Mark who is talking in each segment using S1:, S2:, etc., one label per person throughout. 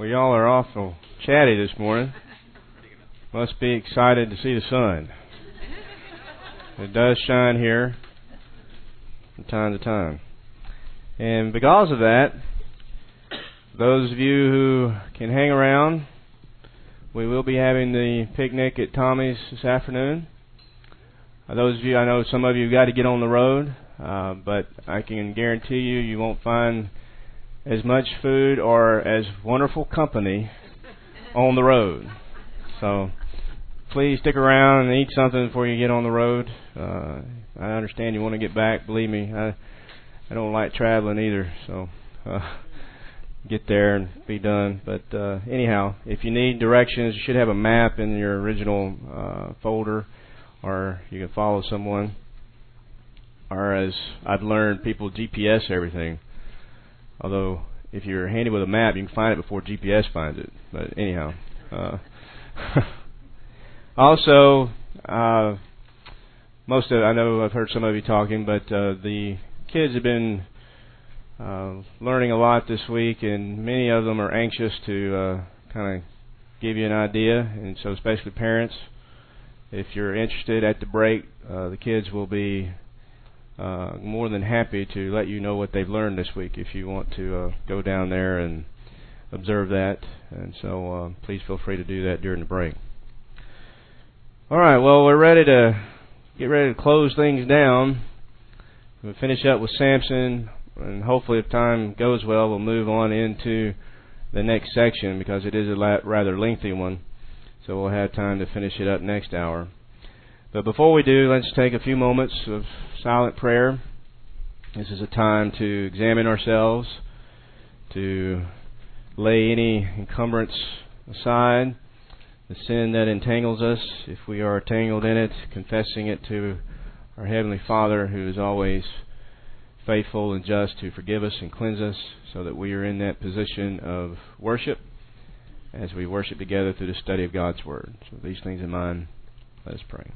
S1: Well, y'all are awful chatty this morning. Must be excited to see the sun. It does shine here from time to time. And because of that, those of you who can hang around, we will be having the picnic at Tommy's this afternoon. Those of you, I know some of you got to get on the road, but I can guarantee you won't find as much food or as wonderful company on the road. So please stick around and eat something before you get on the road. I understand you want to get back. Believe me, I don't like traveling either. So get there and be done. But anyhow, if you need directions, you should have a map in your original folder, or you can follow someone. Or as I've learned, people GPS everything. Although, if you're handy with a map, you can find it before GPS finds it. But anyhow. Also, I know I've heard some of you talking, but the kids have been learning a lot this week, and many of them are anxious to kind of give you an idea. And so, especially parents, if you're interested at the break, the kids will be more than happy to let you know what they've learned this week if you want to go down there and observe that. And so please feel free to do that during the break. All right, well, we're ready to close things down. We'll finish up with Samson, and hopefully if time goes well, we'll move on into the next section because it is a rather lengthy one. So we'll have time to finish it up next hour. But before we do, let's take a few moments of silent prayer. This is a time to examine ourselves, to lay any encumbrance aside, the sin that entangles us, if we are tangled in it, confessing it to our Heavenly Father, who is always faithful and just to forgive us and cleanse us, so that we are in that position of worship as we worship together through the study of God's Word. So with these things in mind, let us pray.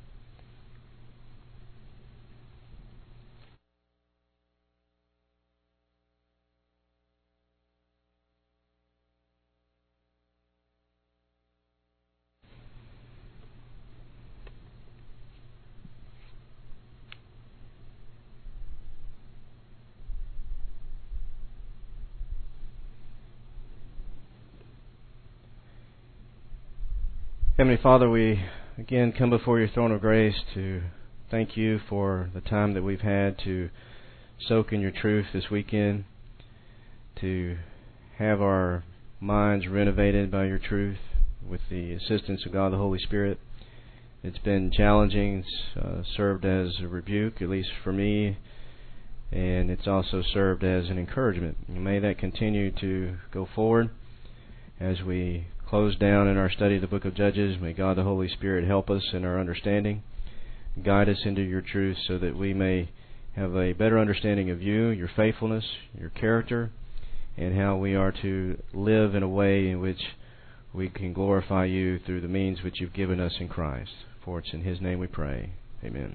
S1: Heavenly Father, we again come before your throne of grace to thank you for the time that we've had to soak in your truth this weekend, to have our minds renovated by your truth with the assistance of God the Holy Spirit. It's been challenging. It's served as a rebuke, at least for me, and it's also served as an encouragement. And may that continue to go forward as we close down in our study of the book of Judges. May God the Holy Spirit help us in our understanding, guide us into your truth so that we may have a better understanding of you, your faithfulness, your character, and how we are to live in a way in which we can glorify you through the means which you've given us in Christ. For it's in His name we pray. Amen.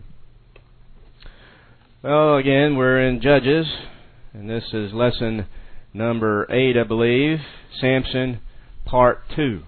S1: Well, again, we're in Judges, and this is lesson number 8, I believe, Samson, Part 2.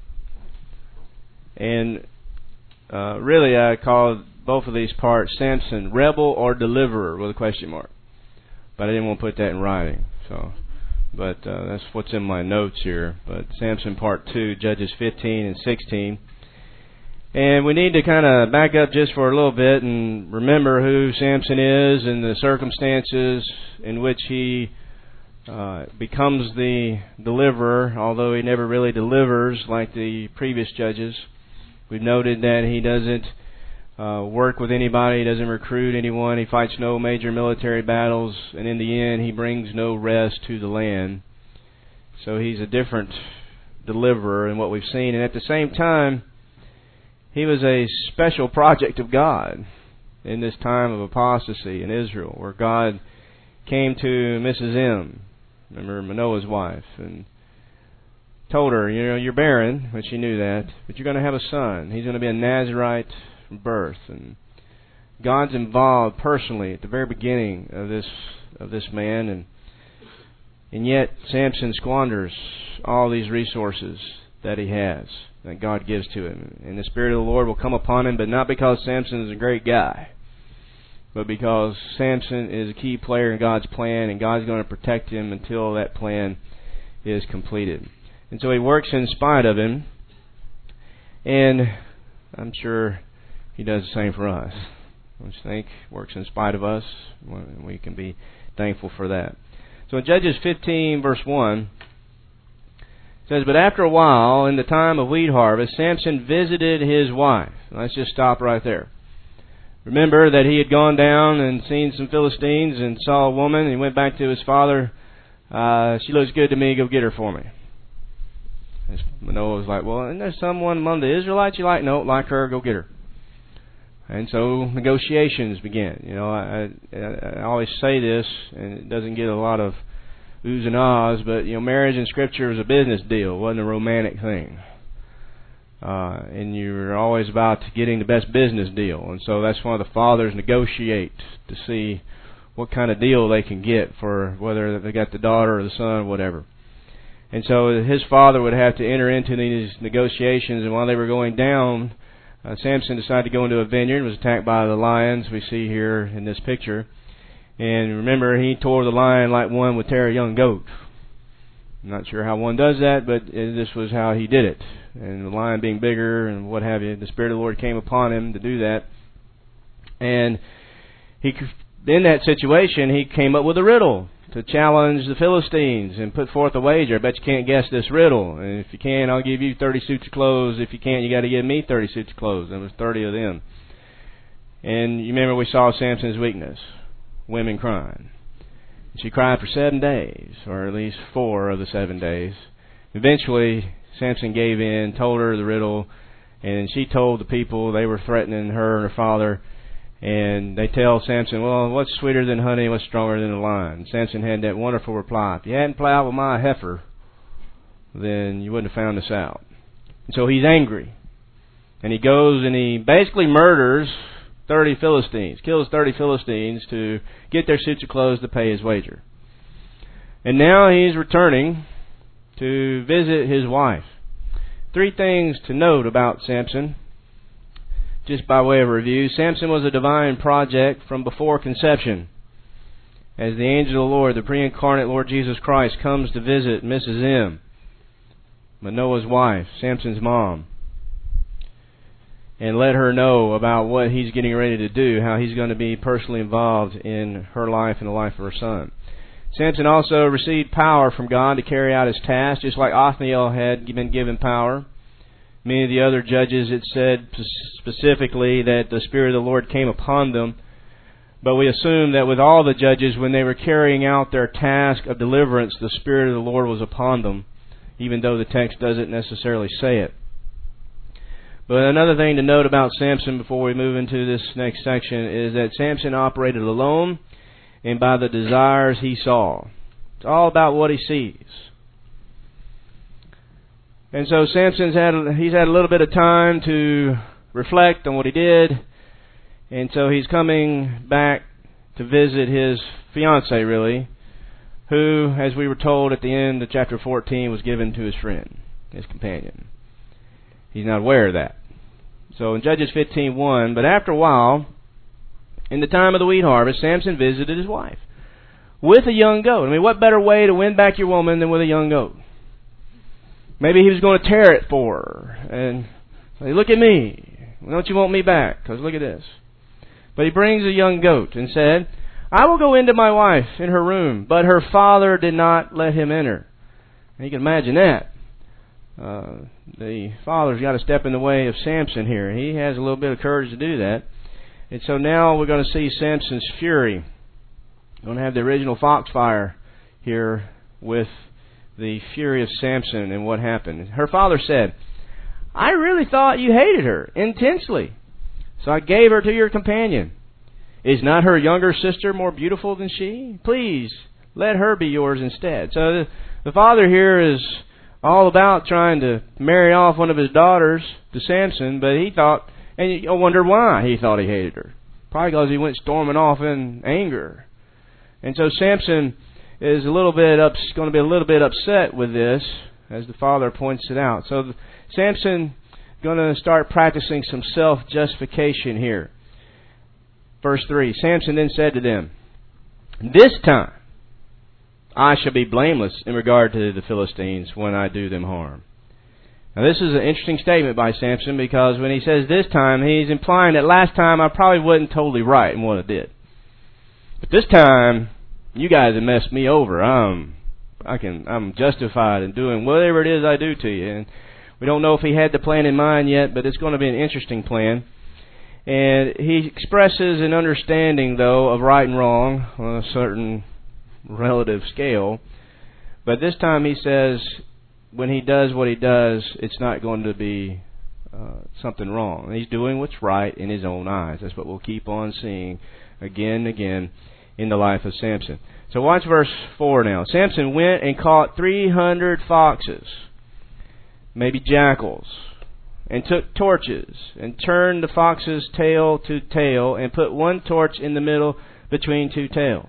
S1: And really I called both of these parts Samson, Rebel or Deliverer, with a question mark. But I didn't want to put that in writing. But that's what's in my notes here. But Samson Part 2, Judges 15 and 16. And we need to kind of back up just for a little bit and remember who Samson is and the circumstances in which he becomes the deliverer, although he never really delivers like the previous judges. We've noted that he doesn't work with anybody, he doesn't recruit anyone, he fights no major military battles, and in the end he brings no rest to the land. So he's a different deliverer than what we've seen, and at the same time he was a special project of God in this time of apostasy in Israel, where God came to Mrs. M, remember Manoah's wife, and told her, you're barren, but she knew that, but you're going to have a son. He's going to be a Nazirite from birth. And God's involved personally at the very beginning of this man, and yet Samson squanders all these resources that he has, that God gives to him. And the Spirit of the Lord will come upon him, but not because Samson is a great guy, but because Samson is a key player in God's plan, and God's going to protect him until that plan is completed. And so he works in spite of him, and I'm sure he does the same for us. I just think works in spite of us. We can be thankful for that. So in Judges 15, verse 1, it says, "But after a while, in the time of wheat harvest, Samson visited his wife." Let's just stop right there. Remember that he had gone down and seen some Philistines and saw a woman, and he went back to his father. "She looks good to me, go get her for me." And Manoah was like, "Well, isn't there someone among the Israelites you like?" "No, like her, go get her." And so negotiations began. You know, I always say this, and it doesn't get a lot of oohs and ahs, but you know, marriage in Scripture is a business deal. It wasn't a romantic thing. And you're always about getting the best business deal. And so that's why the fathers negotiate to see what kind of deal they can get for whether they got the daughter or the son or whatever. And so his father would have to enter into these negotiations, and while they were going down, Samson decided to go into a vineyard, was attacked by the lions we see here in this picture. And remember, he tore the lion like one would tear a young goat. I'm not sure how one does that, but this was how he did it. And the lion being bigger and what have you, the Spirit of the Lord came upon him to do that. And in that situation, he came up with a riddle to challenge the Philistines and put forth a wager. I bet you can't guess this riddle. And if you can, I'll give you 30 suits of clothes. If you can't, you got to give me 30 suits of clothes. There was 30 of them. And you remember we saw Samson's weakness, women crying. She cried for 7 days, or at least 4 of the 7 days. Eventually, Samson gave in, told her the riddle, and she told the people they were threatening her and her father. And they tell Samson, "Well, what's sweeter than honey? What's stronger than a lion?" Samson had that wonderful reply, "If you hadn't plowed with my heifer, then you wouldn't have found this out." And so he's angry. And he goes and he basically murders 30 Philistines, kills 30 Philistines to get their suits of clothes to pay his wager. And now he's returning to visit his wife. 3 things to note about Samson. Just by way of review, Samson was a divine project from before conception. As the angel of the Lord, the pre-incarnate Lord Jesus Christ, comes to visit Mrs. M, Manoah's wife, Samson's mom, and let her know about what he's getting ready to do, how he's going to be personally involved in her life and the life of her son. Samson also received power from God to carry out his task, just like Othniel had been given power. Many of the other judges, it said specifically that the Spirit of the Lord came upon them. But we assume that with all the judges, when they were carrying out their task of deliverance, the Spirit of the Lord was upon them, even though the text doesn't necessarily say it. But another thing to note about Samson before we move into this next section is that Samson operated alone and by the desires he saw. It's all about what he sees. And so Samson's had a little bit of time to reflect on what he did. And so he's coming back to visit his fiancée, really, who, as we were told at the end of chapter 14, was given to his friend, his companion. He's not aware of that. So in Judges 15:1, "But after a while, in the time of the wheat harvest, Samson visited his wife with a young goat." I mean, what better way to win back your woman than with a young goat? Maybe he was going to tear it for her and say, "Look at me. Don't you want me back? Because look at this." But he brings a young goat and said, "I will go into my wife in her room." But her father did not let him enter. And you can imagine that. The father's got to step in the way of Samson here. He has a little bit of courage to do that. And so now we're going to see Samson's fury. We're going to have the original foxfire here with the fury of Samson and what happened. Her father said, "I really thought you hated her intensely, so I gave her to your companion. Is not her younger sister more beautiful than she? Please, let her be yours instead." So the father here is all about trying to marry off one of his daughters to Samson, but he thought, and you wonder why he thought he hated her. Probably because he went storming off in anger. And so Samson is going to be a little bit upset with this, as the Father points it out. So Samson going to start practicing some self-justification here. Verse 3, Samson then said to them, "This time I shall be blameless in regard to the Philistines when I do them harm." Now this is an interesting statement by Samson, because when he says this time, he's implying that last time I probably wasn't totally right in what I did. But this time, you guys have messed me over. I'm justified in doing whatever it is I do to you. And we don't know if he had the plan in mind yet, but it's going to be an interesting plan. And he expresses an understanding, though, of right and wrong on a certain relative scale. But this time he says, when he does what he does, it's not going to be something wrong. He's doing what's right in his own eyes. That's what we'll keep on seeing again and again in the life of Samson. So watch verse 4 now. Samson went and caught 300 foxes, maybe jackals, and took torches, and turned the fox's tail to tail, and put one torch in the middle between two tails.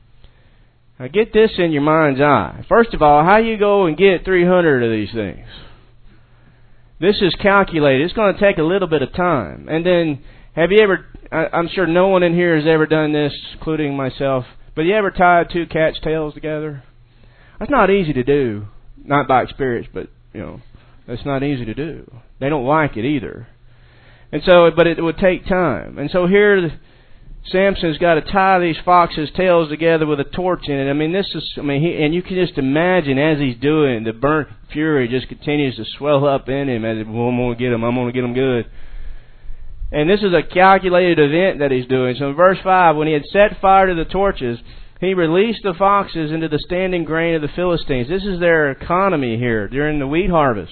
S1: Now get this in your mind's eye. First of all, how you go and get 300 of these things? This is calculated. It's going to take a little bit of time. And then, have you ever, I'm sure no one in here has ever done this, including myself, but you ever tied two cats' tails together? That's not easy to do. Not by experience, but, that's not easy to do. They don't like it either. And so, but it would take time. And so here, Samson's got to tie these foxes' tails together with a torch in it. And you can just imagine as he's doing, the burnt fury just continues to swell up in him as, well, I'm going to get them good. And this is a calculated event that he's doing. So in verse 5, when he had set fire to the torches, he released the foxes into the standing grain of the Philistines. This is their economy here during the wheat harvest.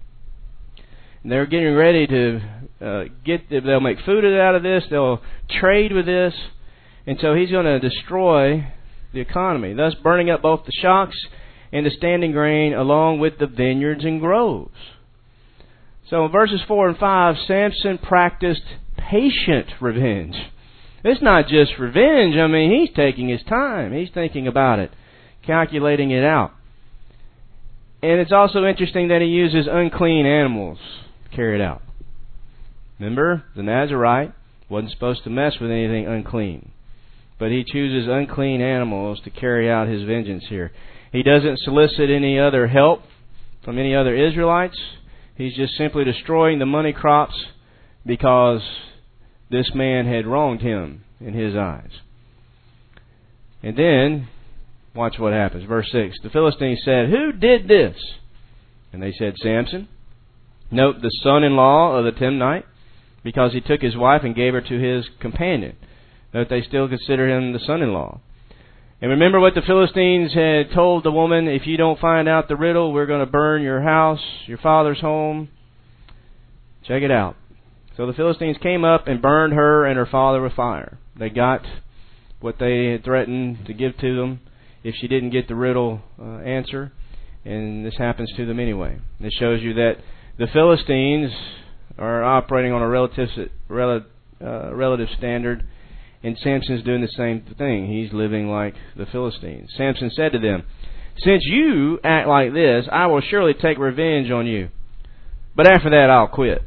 S1: And they're getting ready to they'll make food out of this, they'll trade with this, and so he's going to destroy the economy, thus burning up both the shocks and the standing grain along with the vineyards and groves. So in verses 4 and 5, Samson practiced patient revenge. It's not just revenge. He's taking his time. He's thinking about it, calculating it out. And it's also interesting that he uses unclean animals to carry it out. Remember, the Nazirite wasn't supposed to mess with anything unclean. But he chooses unclean animals to carry out his vengeance here. He doesn't solicit any other help from any other Israelites. He's just simply destroying the money crops because this man had wronged him in his eyes. And then, watch what happens. Verse 6, the Philistines said, "Who did this?" And they said, "Samson." Note, the son-in-law of the Timnite, because he took his wife and gave her to his companion. Note, they still consider him the son-in-law. And remember what the Philistines had told the woman: if you don't find out the riddle, we're going to burn your house, your father's home. Check it out. So the Philistines came up and burned her and her father with fire. They got what they had threatened to give to them if she didn't get the riddle answer. And this happens to them anyway. This shows you that the Philistines are operating on a relative standard, and Samson's doing the same thing. He's living like the Philistines. Samson said to them, "Since you act like this, I will surely take revenge on you. But after that, I'll quit."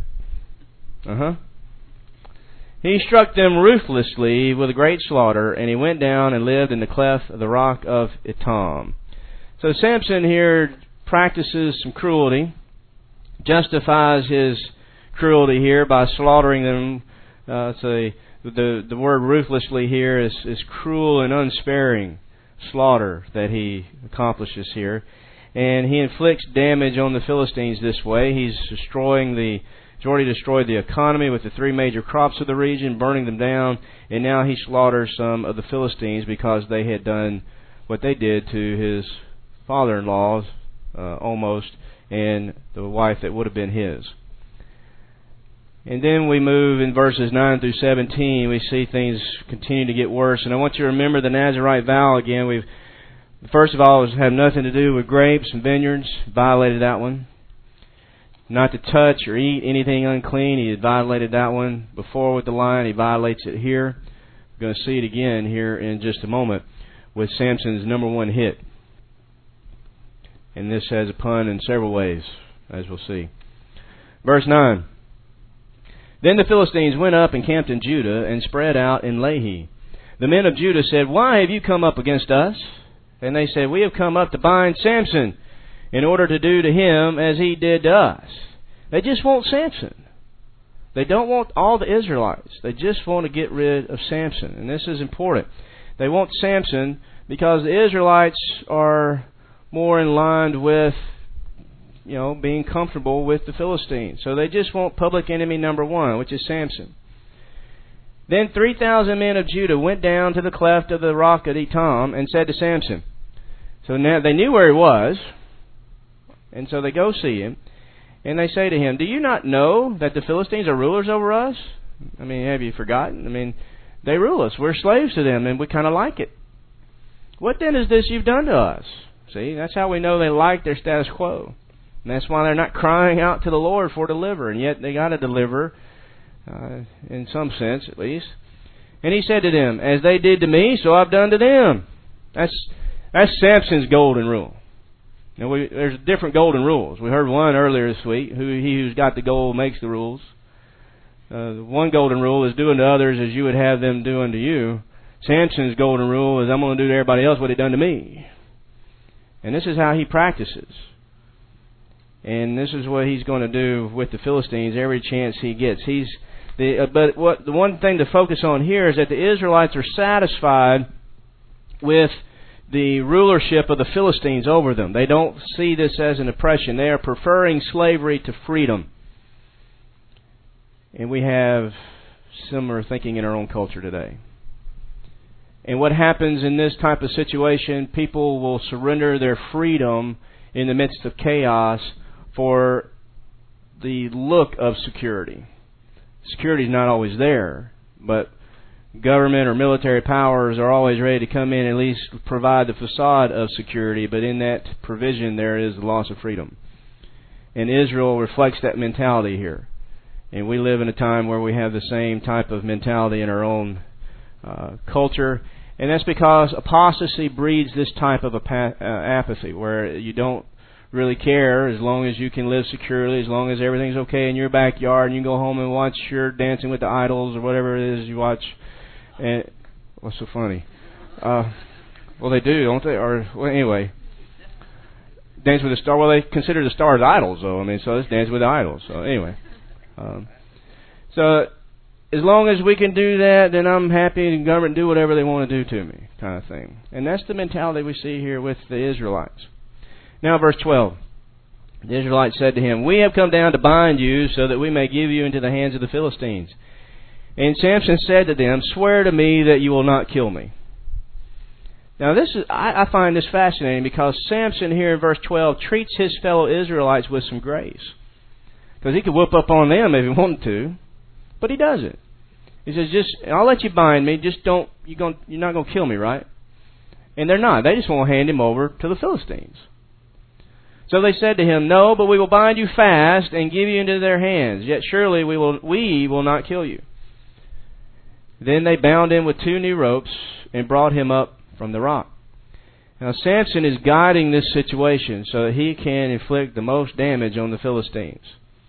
S1: He struck them ruthlessly with a great slaughter, and he went down and lived in the cleft of the rock of Etam. So Samson here practices some cruelty, justifies his cruelty here by slaughtering them. The word ruthlessly here is cruel and unsparing slaughter that he accomplishes here. And he inflicts damage on the Philistines this way. He's already destroyed the economy with the three major crops of the region, burning them down, and now he slaughters some of the Philistines because they had done what they did to his father-in-law, almost, and the wife that would have been his. And then we move in verses 9 through 17, we see things continue to get worse. And I want you to remember the Nazirite vow again. First of all, it had nothing to do with grapes and vineyards. Violated that one. Not to touch or eat anything unclean. He had violated that one before with the lion. He violates it here. We're going to see it again here in just a moment with Samson's number one hit. And this has a pun in several ways, as we'll see. Verse 9. Then the Philistines went up and camped in Judah and spread out in Lehi. The men of Judah said, Why have you come up against us? And they said, We have come up to bind Samson in order to do to him as he did to us. They just want Samson. They don't want all the Israelites. They just want to get rid of Samson. And this is important. They want Samson because the Israelites are more in line with, being comfortable with the Philistines. So they just want public enemy number one, which is Samson. Then 3,000 men of Judah went down to the cleft of the rock at Etam and said to Samson. So now they knew where he was, and so they go see him. And they say to him, Do you not know that the Philistines are rulers over us? Have you forgotten? They rule us. We're slaves to them, and we kind of like it. What then is this you've done to us? See, that's how we know they like their status quo. And that's why they're not crying out to the Lord for deliver. And yet they got to deliver, in some sense at least. And he said to them, As they did to me, so I've done to them. That's Samson's golden rule. There's different golden rules. We heard one earlier this week. He who's got the gold makes the rules. The one golden rule is do unto others as you would have them do unto you. Samson's golden rule is I'm going to do to everybody else what he done to me. And this is how he practices. And this is what he's going to do with the Philistines every chance he gets. But the one thing to focus on here is that the Israelites are satisfied with the rulership of the Philistines over them. They don't see this as an oppression. They are preferring slavery to freedom. And we have similar thinking in our own culture today. And what happens in this type of situation, people will surrender their freedom in the midst of chaos for the look of security. Security is not always there, but government or military powers are always ready to come in and at least provide the facade of security, but in that provision there is the loss of freedom. And Israel reflects that mentality here. And we live in a time where we have the same type of mentality in our own culture. And that's because apostasy breeds this type of apathy, where you don't really care as long as you can live securely, as long as everything's okay in your backyard, and you can go home and watch your Dancing with the Idols or whatever it is you watch. And what's so funny? Well, they do, don't they? Or anyway, Dance with the Stars. Well, they consider the stars idols, though. So it's Dance with the Idols. So anyway, so as long as we can do that, then I'm happy, and the government do whatever they want to do to me, kind of thing. And that's the mentality we see here with the Israelites. Now, verse 12. The Israelites said to him, We have come down to bind you so that we may give you into the hands of the Philistines. And Samson said to them, Swear to me that you will not kill me. Now, I find this fascinating because Samson here in verse 12 treats his fellow Israelites with some grace. Because he could whoop up on them if he wanted to, but he doesn't. He says, I'll let you bind me, just you're not going to kill me, right? And they're not. They just want to hand him over to the Philistines. So they said to him, No, but we will bind you fast and give you into their hands. Yet surely we will not kill you. Then they bound him with 2 new ropes and brought him up from the rock. Now Samson is guiding this situation so that he can inflict the most damage on the Philistines.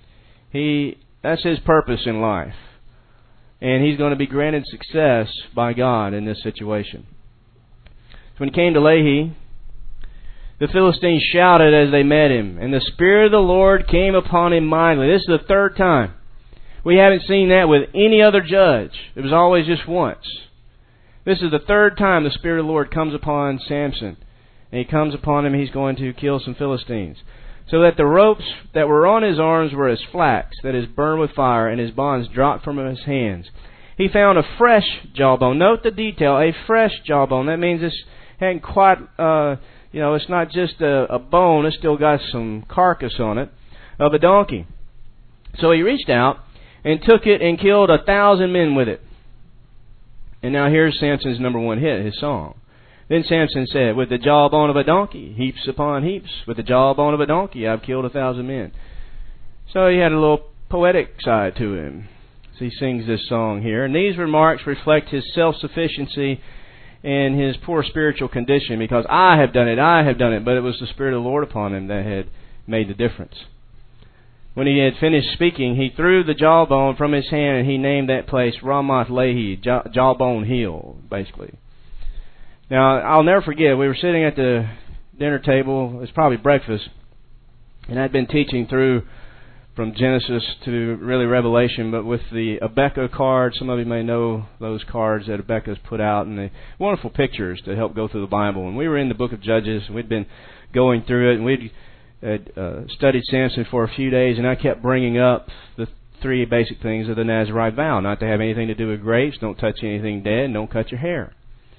S1: That's his purpose in life. And he's going to be granted success by God in this situation. So when he came to Lehi, the Philistines shouted as they met him, and the Spirit of the Lord came upon him mightily. This is the 3rd time. We haven't seen that with any other judge. It was always just once. This is the 3rd time the Spirit of the Lord comes upon Samson. And he comes upon him, he's going to kill some Philistines. So that the ropes that were on his arms were as flax that is burned with fire, and his bonds dropped from his hands. He found a fresh jawbone. Note the detail, a fresh jawbone. That means this hadn't quite, it's not just a bone, it's still got some carcass on it, of a donkey. So he reached out and took it and killed 1,000 men with it. And now here's Samson's number 1 hit, his song. Then Samson said, With the jawbone of a donkey, heaps upon heaps, with the jawbone of a donkey, I've killed 1,000 men. So he had a little poetic side to him. So he sings this song here. And these remarks reflect his self-sufficiency in his poor spiritual condition because I have done it. But it was the Spirit of the Lord upon him that had made the difference. When he had finished speaking, he threw the jawbone from his hand and he named that place Ramoth Lehi, Jawbone Hill, basically. Now, I'll never forget, we were sitting at the dinner table, it was probably breakfast, and I'd been teaching through from Genesis to really Revelation, but with the Abeka card, some of you may know those cards that Abeka's put out, and the wonderful pictures to help go through the Bible. And we were in the book of Judges, and we'd been going through it, and we'd studied Samson for a few days, and I kept bringing up the 3 basic things of the Nazirite vow: not to have anything to do with grapes, don't touch anything dead, and don't cut your hair.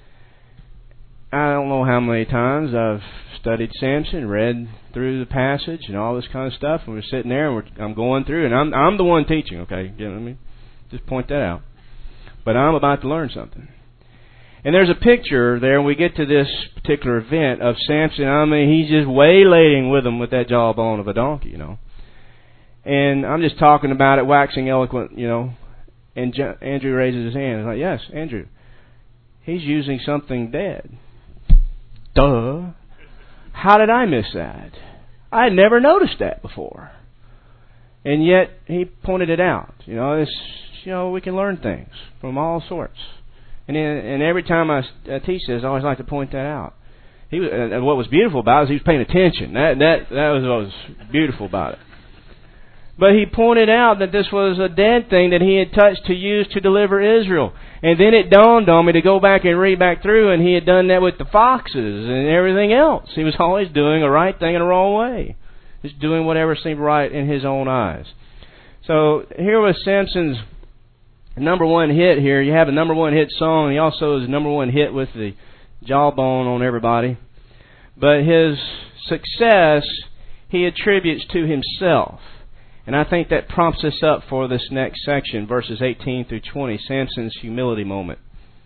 S1: I don't know how many times I've studied Samson, read through the passage and all this kind of stuff, and we're sitting there and I'm going through, and I'm the one teaching, okay? Let me just point that out. But I'm about to learn something. And there's a picture there, and we get to this particular event of Samson. I mean, he's just waylaying with him with that jawbone of a donkey, you know. And I'm just talking about it, waxing eloquent, you know. And Andrew raises his hand. He's like, yes, Andrew, he's using something dead. Duh. How did I miss that? I had never noticed that before. And yet, he pointed it out. You know, we can learn things from all sorts. And every time I teach this, I always like to point that out. And what was beautiful about it is he was paying attention. That was what was beautiful about it. But he pointed out that this was a dead thing that he had touched to use to deliver Israel. And then it dawned on me to go back and read back through, and he had done that with the foxes and everything else. He was always doing a right thing in a wrong way. Just doing whatever seemed right in his own eyes. So here was Samson's number 1 hit here. You have a number 1 hit song. He also is a number 1 hit with the jawbone on everybody. But his success he attributes to himself. And I think that prompts us up for this next section, verses 18 through 20, Samson's humility moment.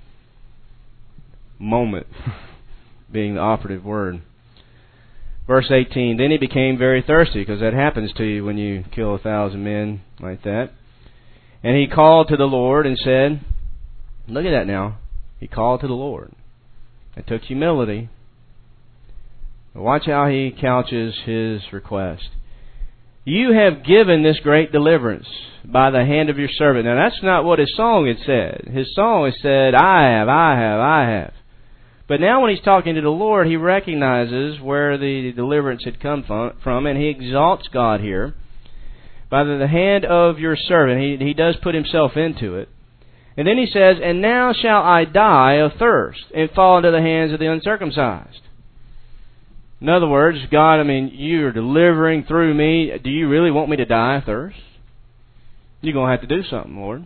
S1: Moment being the operative word. Verse 18, then he became very thirsty, because that happens to you when you kill 1,000 men like that. And he called to the Lord and said, look at that now. He called to the Lord. It took humility. Watch how he couches his request. You have given this great deliverance by the hand of your servant. Now that's not what his song had said. His song had said, I have. But now when he's talking to the Lord, he recognizes where the deliverance had come from, and he exalts God here. By the hand of your servant, he does put himself into it. And then he says, and now shall I die of thirst and fall into the hands of the uncircumcised. In other words, God, you're delivering through me. Do you really want me to die of thirst? You're going to have to do something, Lord.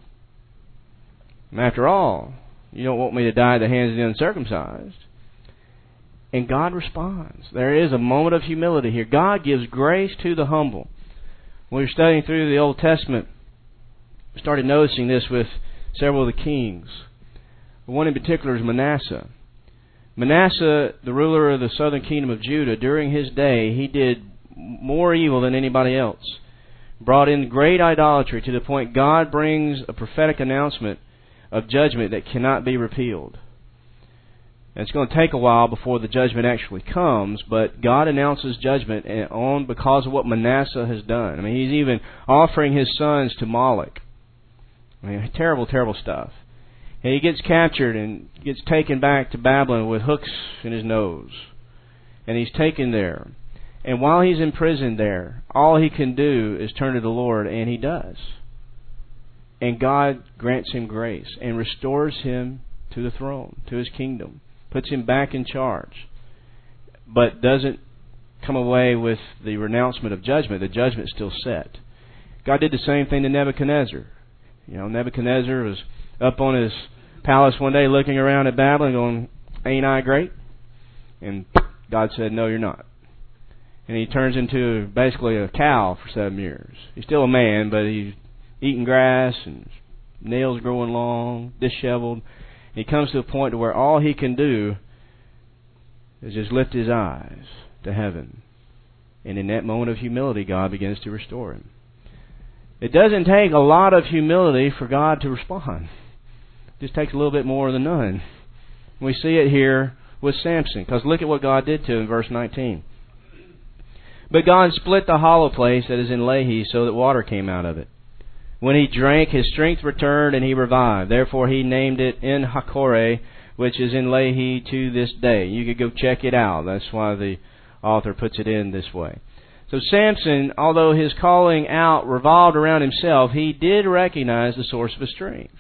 S1: And after all, you don't want me to die at the hands of the uncircumcised. And God responds. There is a moment of humility here. God gives grace to the humble. When we were studying through the Old Testament, we started noticing this with several of the kings. One in particular is Manasseh. Manasseh, the ruler of the southern kingdom of Judah, during his day, he did more evil than anybody else. Brought in great idolatry to the point God brings a prophetic announcement of judgment that cannot be repealed. And it's going to take a while before the judgment actually comes, but God announces judgment on because of what Manasseh has done. He's even offering his sons to Moloch. Terrible, terrible stuff. And he gets captured and gets taken back to Babylon with hooks in his nose. And he's taken there. And while he's imprisoned there, all he can do is turn to the Lord, and he does. And God grants him grace and restores him to the throne, to his kingdom. Puts him back in charge. But doesn't come away with the renouncement of judgment. The judgment's still set. God did the same thing to Nebuchadnezzar. Nebuchadnezzar was up on his palace one day looking around at Babylon going, ain't I great? And God said, no, you're not. And he turns into basically a cow for 7 years. He's still a man, but he's eating grass and nails growing long, disheveled. And he comes to a point to where all he can do is just lift his eyes to heaven. And in that moment of humility, God begins to restore him. It doesn't take a lot of humility for God to respond. It just takes a little bit more than none. We see it here with Samson, because look at what God did to him in verse 19. But God split the hollow place that is in Lehi, so that water came out of it. When he drank, his strength returned, and he revived. Therefore he named it En-hakkore, which is in Lehi to this day. You could go check it out. That's why the author puts it in this way. So Samson, although his calling out revolved around himself, he did recognize the source of his strength.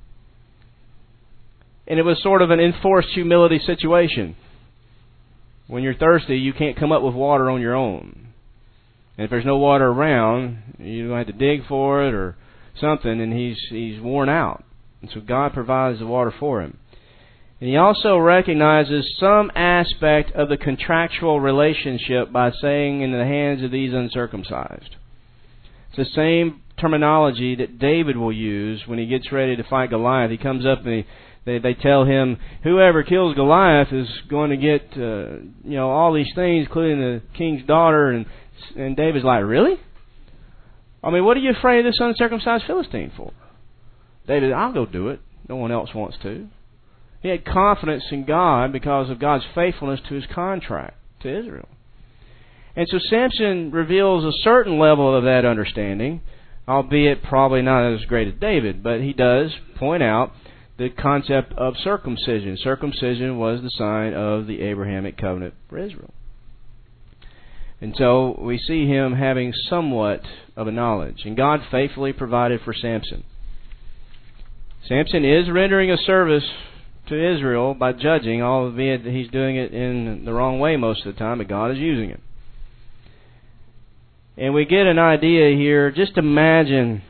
S1: And it was sort of an enforced humility situation. When you're thirsty, you can't come up with water on your own. And if there's no water around, you have to dig for it or something, and he's worn out. And so God provides the water for him. And he also recognizes some aspect of the contractual relationship by saying, in the hands of these uncircumcised. It's the same terminology that David will use when he gets ready to fight Goliath. He comes up and they tell him, whoever kills Goliath is going to get all these things, including the king's daughter. And David's like, really? I mean, what are you afraid of this uncircumcised Philistine for? David, I'll go do it. No one else wants to. He had confidence in God because of God's faithfulness to his contract to Israel. And so Samson reveals a certain level of that understanding, albeit probably not as great as David, but he does point out the concept of circumcision. Circumcision was the sign of the Abrahamic covenant for Israel. And so we see him having somewhat of a knowledge. And God faithfully provided for Samson. Samson is rendering a service to Israel by judging, albeit he's doing it in the wrong way most of the time, but God is using it. And we get an idea here. Just imagine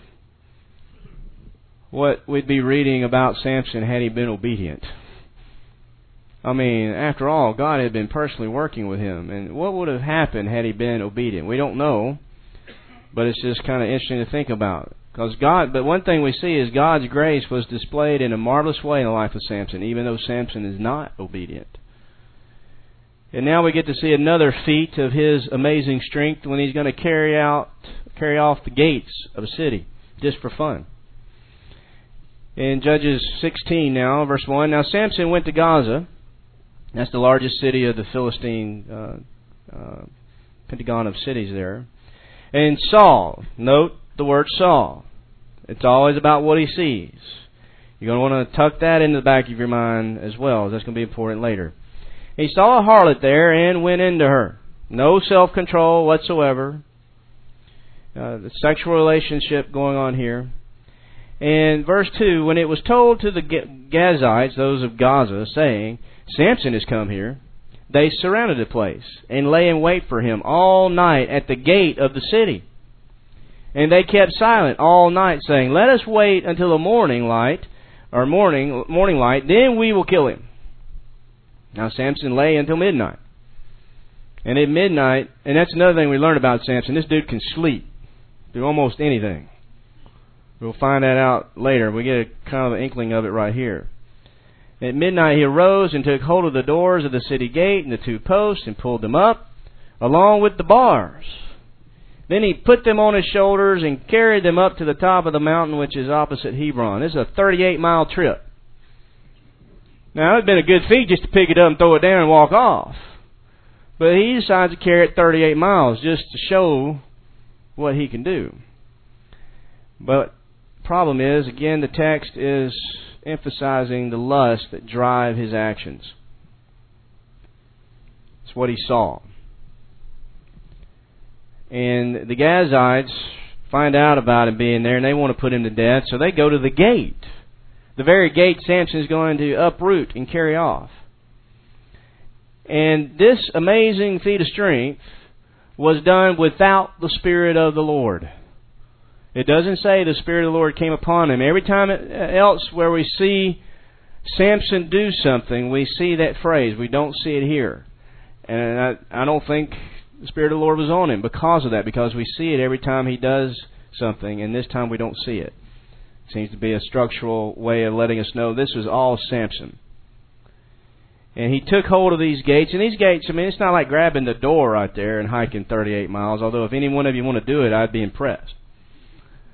S1: what we'd be reading about Samson had he been obedient. I mean, after all, God had been personally working with him. And what would have happened had he been obedient? We don't know, but it's just kind of interesting to think about. But one thing we see is God's grace was displayed in a marvelous way in the life of Samson, even though Samson is not obedient. And now we get to see another feat of his amazing strength when he's going to carry off the gates of a city, just for fun. In Judges 16 now, verse 1, now Samson went to Gaza. That's the largest city of the Philistine pentagon of cities there. And Saul, note the word Saul. It's always about what he sees. You're going to want to tuck that into the back of your mind as well. That's going to be important later. He saw a harlot there and went into her. No self-control whatsoever. The sexual relationship going on here. And verse 2, when it was told to the Gazites, those of Gaza, saying, Samson has come here, they surrounded the place and lay in wait for him all night at the gate of the city. And they kept silent all night, saying, let us wait until the morning light, then we will kill him. Now Samson lay until midnight. And at midnight, and that's another thing we learn about Samson, this dude can sleep, do almost anything. We'll find that out later. We get a kind of an inkling of it right here. At midnight he arose and took hold of the doors of the city gate and the two posts and pulled them up, along with the bars. Then he put them on his shoulders and carried them up to the top of the mountain which is opposite Hebron. This is a 38-mile trip. Now, it would have been a good feat just to pick it up and throw it down and walk off. But he decides to carry it 38 miles just to show what he can do. But the problem is, again, the text is emphasizing the lust that drive his actions. It's what he saw. And the Gazites find out about him being there, and they want to put him to death, so they go to the gate. The very gate Samson is going to uproot and carry off. And this amazing feat of strength was done without the Spirit of the Lord. It doesn't say the Spirit of the Lord came upon him. Every time else where we see Samson do something, we see that phrase. We don't see it here. And I don't think the Spirit of the Lord was on him because of that, because we see it every time he does something, and this time we don't see it. It seems to be a structural way of letting us know this was all Samson. And he took hold of these gates. And these gates, I mean, it's not like grabbing the door right there and hiking 38 miles, although if any one of you want to do it, I'd be impressed.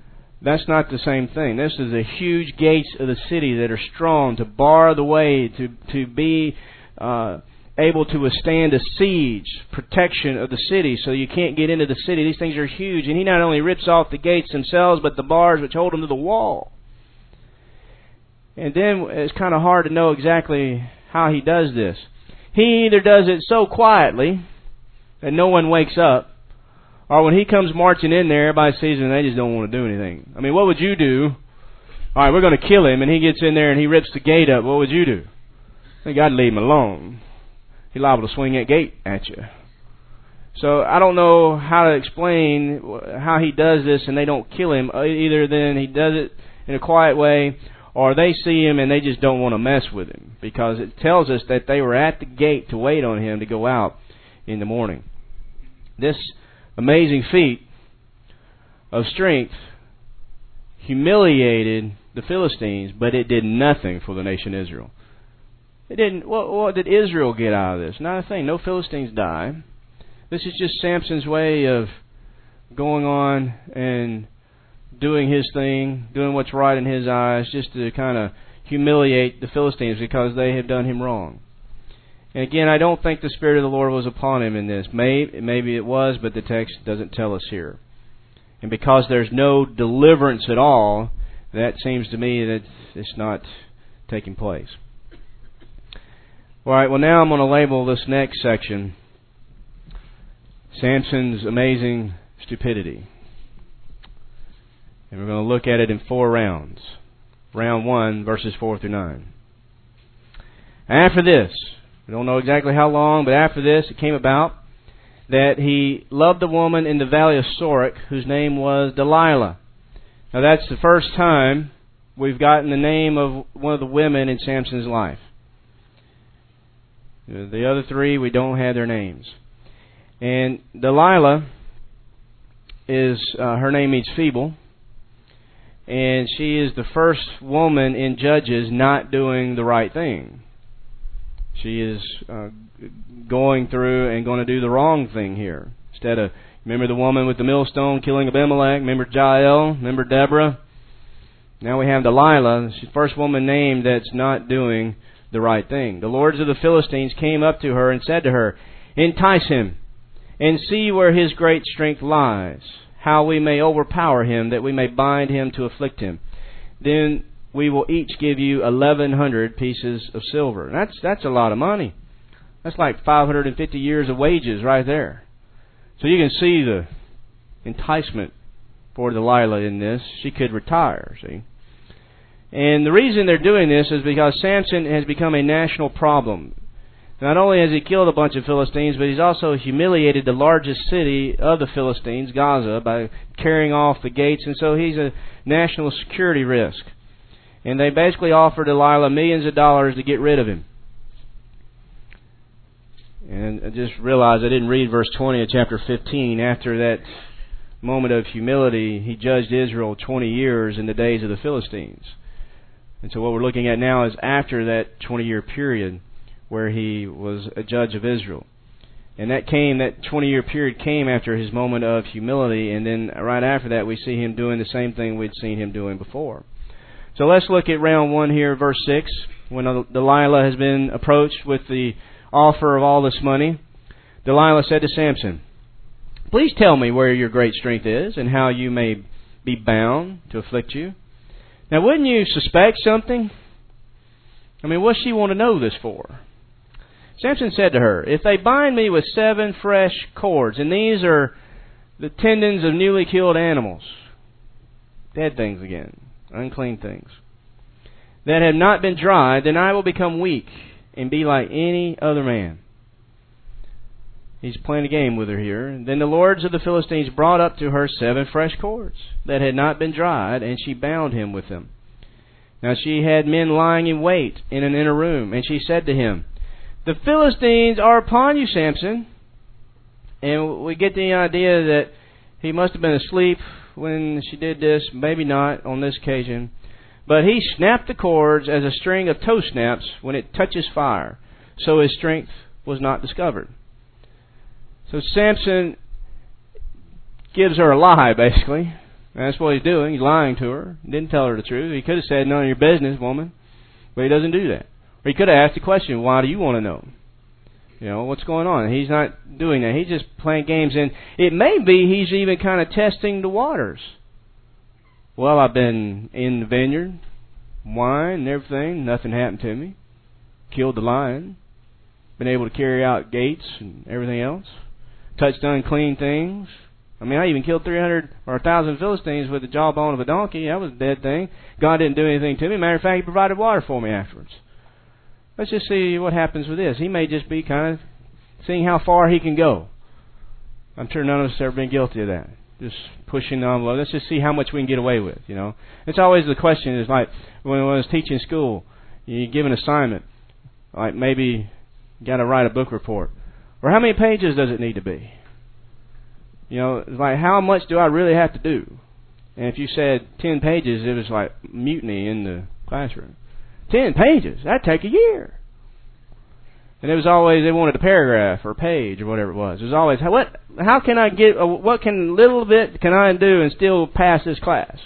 S1: That's not the same thing. This is the huge gates of the city that are strong to bar the way, to be able to withstand a siege, protection of the city, so you can't get into the city. These things are huge. And he not only rips off the gates themselves, but the bars which hold them to the wall. And then it's kind of hard to know exactly how he does this. He either does it so quietly that no one wakes up, or when he comes marching in there, everybody sees him and they just don't want to do anything. I mean, what would you do? All right, we're going to kill him, and he gets in there and he rips the gate up. What would you do? I think I'd leave him alone. He's liable to swing that gate at you. So I don't know how to explain how he does this and they don't kill him. Either then he does it in a quiet way, or they see him and they just don't want to mess with him, because it tells us that they were at the gate to wait on him to go out in the morning. This amazing feat of strength humiliated the Philistines, but it did nothing for the nation Israel. It didn't. What did Israel get out of this? Not a thing. No Philistines die. This is just Samson's way of going on and doing his thing, doing what's right in his eyes, just to kind of humiliate the Philistines because they have done him wrong. And again, I don't think the Spirit of the Lord was upon him in this. Maybe it was, but the text doesn't tell us here. And because there's no deliverance at all, that seems to me that it's not taking place. All right, well, now I'm going to label this next section Samson's Amazing Stupidity. And we're going to look at it in 4 rounds. Round 1, verses 4 through 9. After this, we don't know exactly how long, but after this it came about that he loved a woman in the valley of Sorek, whose name was Delilah. Now that's the first time we've gotten the name of one of the women in Samson's life. The other 3, we don't have their names. And Delilah is, her name means feeble. And she is the first woman in Judges not doing the right thing. She is going through and going to do the wrong thing here. Instead of, remember the woman with the millstone killing Abimelech? Remember Jael? Remember Deborah? Now we have Delilah. She's the first woman named that's not doing the right thing. The lords of the Philistines came up to her and said to her, "Entice him, and see where his great strength lies, how we may overpower him, that we may bind him to afflict him. Then we will each give you 1,100 pieces of silver." That's a lot of money. That's like 550 years of wages right there. So you can see the enticement for Delilah in this. She could retire, see. And the reason they're doing this is because Samson has become a national problem. Not only has he killed a bunch of Philistines, but he's also humiliated the largest city of the Philistines, Gaza, by carrying off the gates. And so he's a national security risk. And they basically offered Delilah millions of dollars to get rid of him. And I just realized I didn't read verse 20 of chapter 15. After that moment of humility, he judged Israel 20 years in the days of the Philistines. And so what we're looking at now is after that 20-year period where he was a judge of Israel. And that 20-year period came after his moment of humility, and then right after that we see him doing the same thing we'd seen him doing before. So let's look at round 1 here, verse 6, when Delilah has been approached with the offer of all this money. Delilah said to Samson, "Please tell me where your great strength is, and how you may be bound to afflict you." Now, wouldn't you suspect something? I mean, what's she want to know this for? Samson said to her, "If they bind me with 7 fresh cords," and these are the tendons of newly killed animals, dead things again, unclean things, "that have not been dried, then I will become weak and be like any other man." He's playing a game with her here. Then the lords of the Philistines brought up to her 7 fresh cords that had not been dried, and she bound him with them. Now she had men lying in wait in an inner room, and she said to him, "The Philistines are upon you, Samson." And we get the idea that he must have been asleep when she did this, maybe not on this occasion. But he snapped the cords as a string of tow snaps when it touches fire, so his strength was not discovered. So Samson gives her a lie, basically. And that's what he's doing. He's lying to her. He didn't tell her the truth. He could have said, none of your business, woman. But he doesn't do that. Or he could have asked the question, why do you want to know? You know, what's going on? He's not doing that. He's just playing games. And it may be he's even kind of testing the waters. Well, I've been in the vineyard, wine and everything. Nothing happened to me. Killed the lion. Been able to carry out gates and everything else. Touched unclean things. I mean, I even killed 300 or 1,000 Philistines with the jawbone of a donkey. That was a dead thing. God didn't do anything to me. Matter of fact, He provided water for me afterwards. Let's just see what happens with this. He may just be kind of seeing how far he can go. I'm sure none of us have ever been guilty of that. Just pushing the envelope. Let's just see how much we can get away with, you know. It's always the question is like when I was teaching school, you give an assignment, like maybe you got to write a book report. Or how many pages does it need to be? You know, it's like how much do I really have to do? And if you said 10 pages, it was like mutiny in the classroom. 10 pages? That'd take a year. And it was always, they wanted a paragraph or a page or whatever it was. It was always, how can I get, what can little bit can I do and still pass this class?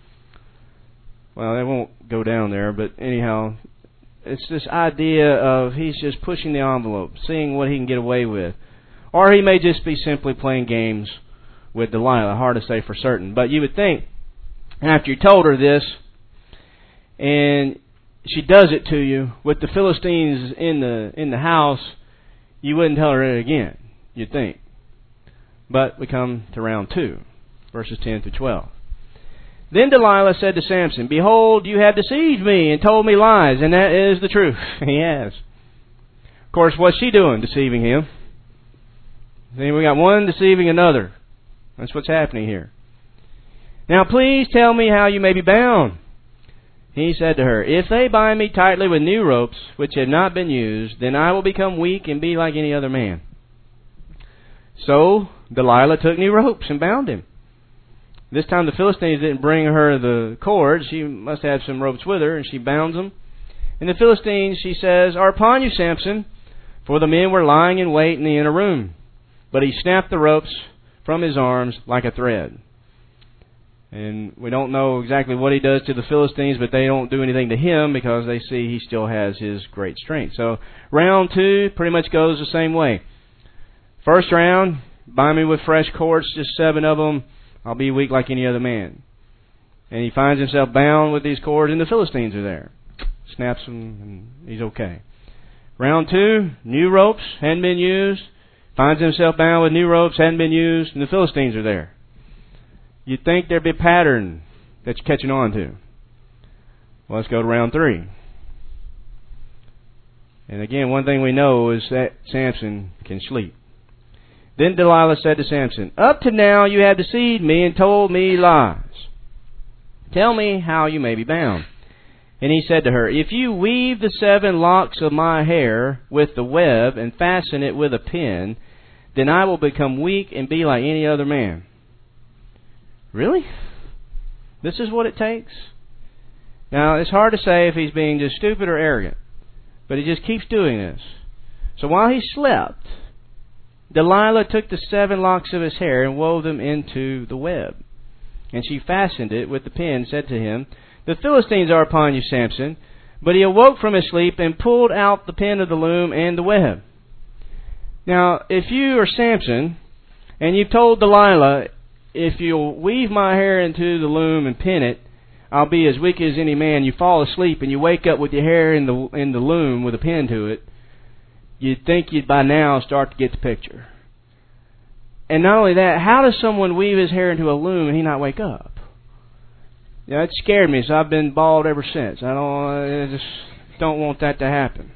S1: Well, they won't go down there, but anyhow, it's this idea of he's just pushing the envelope, seeing what he can get away with. Or he may just be simply playing games with Delilah. Hard to say for certain. But you would think, after you told her this, and she does it to you, with the Philistines in the house, you wouldn't tell her it again, you'd think. But we come to round 2, verses 10 through 12. Then Delilah said to Samson, behold, you have deceived me and told me lies, and that is the truth. He has. Of course, what's she doing, deceiving him? See, we got one deceiving another. That's what's happening here. Now please tell me how you may be bound. He said to her, if they bind me tightly with new ropes, which have not been used, then I will become weak and be like any other man. So Delilah took new ropes and bound him. This time the Philistines didn't bring her the cords. She must have some ropes with her, and she bounds them. And the Philistines, she says, are upon you, Samson, for the men were lying in wait in the inner room. But he snapped the ropes from his arms like a thread. And we don't know exactly what he does to the Philistines, but they don't do anything to him because they see he still has his great strength. So round 2 pretty much goes the same way. First round, bind me with fresh cords, just 7 of them. I'll be weak like any other man. And he finds himself bound with these cords, and the Philistines are there. Snaps them, and he's okay. Round 2, new ropes, hadn't been used. Finds himself bound with new ropes, hadn't been used, and the Philistines are there. You'd think there'd be a pattern that you're catching on to. Well, let's go to round 3. And again, one thing we know is that Samson can sleep. Then Delilah said to Samson, up to now you have deceived me and told me lies. Tell me how you may be bound. And he said to her, if you weave the 7 locks of my hair with the web and fasten it with a pin, then I will become weak and be like any other man. Really? This is what it takes? Now, it's hard to say if he's being just stupid or arrogant, but he just keeps doing this. So while he slept, Delilah took the 7 locks of his hair and wove them into the web. And she fastened it with the pin, said to him, the Philistines are upon you, Samson. But he awoke from his sleep and pulled out the pin of the loom and the web. Now, if you are Samson, and you've told Delilah, if you'll weave my hair into the loom and pin it, I'll be as weak as any man. You fall asleep and you wake up with your hair in the loom with a pin to it. You'd think you'd by now start to get the picture. And not only that, how does someone weave his hair into a loom and he not wake up? Yeah, it scared me, so I've been bald ever since. I just don't want that to happen.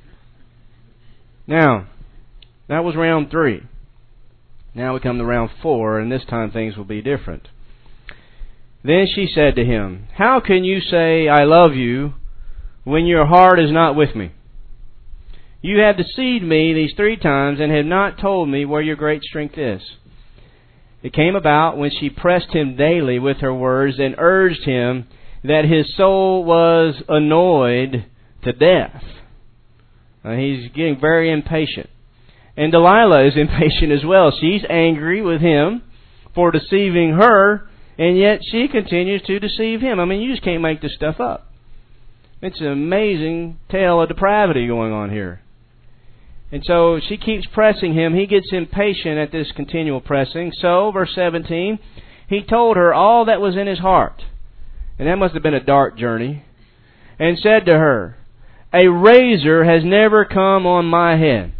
S1: Now, that was round 3. Now we come to round 4, and this time things will be different. Then she said to him, how can you say, I love you, when your heart is not with me? You have deceived me these 3 times and have not told me where your great strength is. It came about when she pressed him daily with her words and urged him that his soul was annoyed to death. He's getting very impatient. And Delilah is impatient as well. She's angry with him for deceiving her And yet she continues to deceive him. I mean, you just can't make this stuff up. It's an amazing tale of depravity going on here. And so she keeps pressing him. He gets impatient at this continual pressing. So, verse 17, he told her all that was in his heart. And that must have been a dark journey. And said to her, a razor has never come on my head.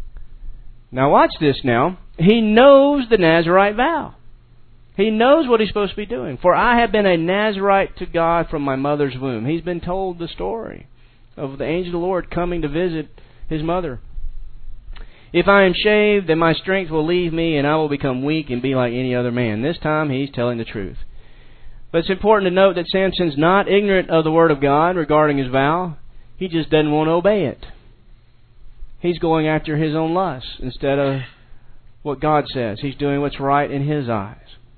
S1: Now watch this now. He knows the Nazirite vow. He knows what he's supposed to be doing. For I have been a Nazirite to God from my mother's womb. He's been told the story of the angel of the Lord coming to visit his mother. If I am shaved, then my strength will leave me, and I will become weak and be like any other man. This time he's telling the truth. But it's important to note that Samson's not ignorant of the Word of God regarding his vow. He just doesn't want to obey it. He's going after his own lusts instead of what God says. He's doing what's right in his eyes.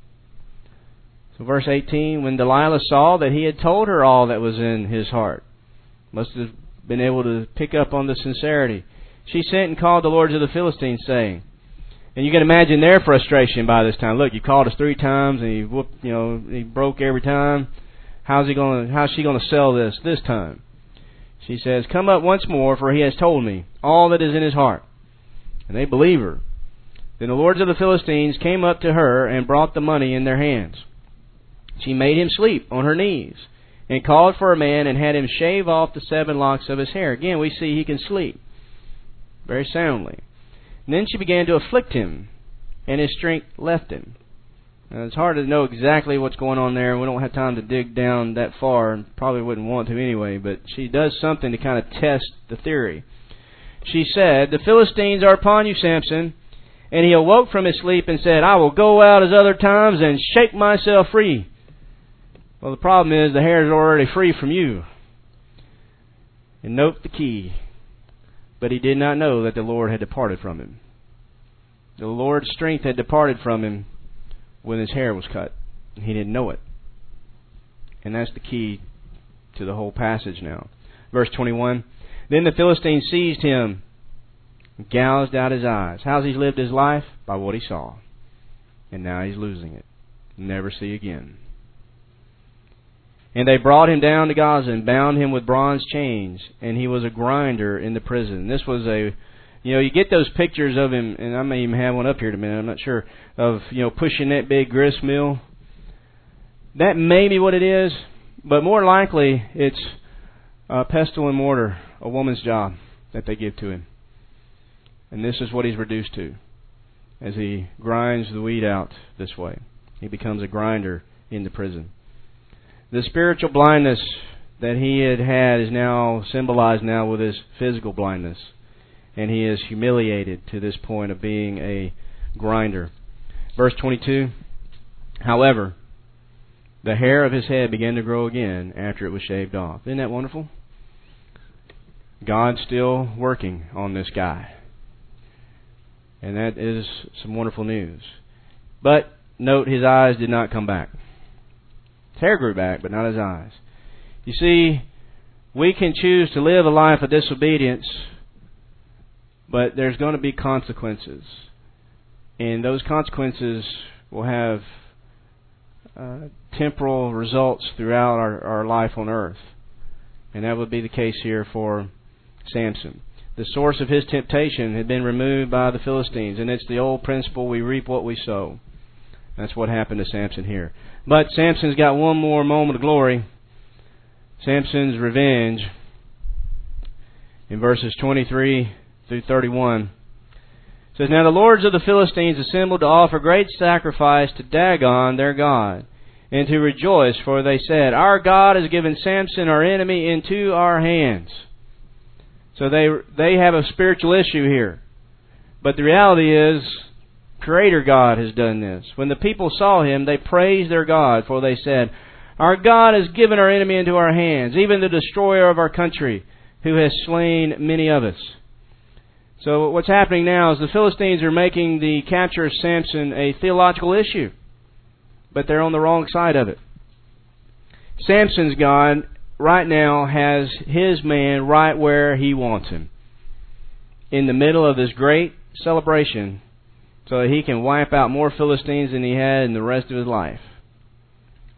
S1: So verse 18, when Delilah saw that he had told her all that was in his heart, must have been able to pick up on the sincerity, she sent and called the lords of the Philistines, saying, and you can imagine their frustration by this time. Look, you called us 3 times, and he whooped, he broke every time. How's she going to sell this time? She says, come up once more, for he has told me all that is in his heart. And they believe her. Then the lords of the Philistines came up to her and brought the money in their hands. She made him sleep on her knees and called for a man and had him shave off the 7 locks of his hair. Again, we see he can sleep very soundly. And then she began to afflict him, and his strength left him. Now, it's hard to know exactly what's going on there. We don't have time to dig down that far, and probably wouldn't want to anyway, but she does something to kind of test the theory. She said, the Philistines are upon you, Samson. And he awoke from his sleep and said, I will go out as other times and shake myself free. Well, the problem is the hair is already free from you. And note the key. But he did not know that the Lord had departed from him. The Lord's strength had departed from him when his hair was cut. He didn't know it. And that's the key to the whole passage now. Verse 21, then the Philistines seized him and gouged out his eyes. How's he lived his life? By what he saw. And now he's losing it. Never see again. And they brought him down to Gaza and bound him with bronze chains, and he was a grinder in the prison. This was you get those pictures of him, and I may even have one up here in a minute, I'm not sure, of, pushing that big grist mill. That may be what it is, but more likely it's pestle and mortar, a woman's job that they give to him. And this is what he's reduced to as he grinds the wheat out this way. He becomes a grinder in the prison. The spiritual blindness that he had is now symbolized now with his physical blindness. And he is humiliated to this point of being a grinder. Verse 22, however, the hair of his head began to grow again after it was shaved off. Isn't that wonderful? God's still working on this guy. And that is some wonderful news. But note, his eyes did not come back. His hair grew back, but not his eyes. You see, we can choose to live a life of disobedience, but there's going to be consequences. And those consequences will have temporal results throughout our life on earth. And that would be the case here for Samson. The source of his temptation had been removed by the Philistines, and it's the old principle, we reap what we sow. That's what happened to Samson here. But Samson's got one more moment of glory. Samson's revenge. In verses 23 through 31. It says, now the lords of the Philistines assembled to offer great sacrifice to Dagon their god, and to rejoice, for they said, our God has given Samson our enemy into our hands. So they have a spiritual issue here. But the reality is, Creator God has done this. When the people saw him, they praised their God, for they said, our God has given our enemy into our hands, even the destroyer of our country, who has slain many of us. So what's happening now is the Philistines are making the capture of Samson a theological issue. But they're on the wrong side of it. Samson's God right now has his man right where he wants him. In the middle of this great celebration, so that he can wipe out more Philistines than he had in the rest of his life.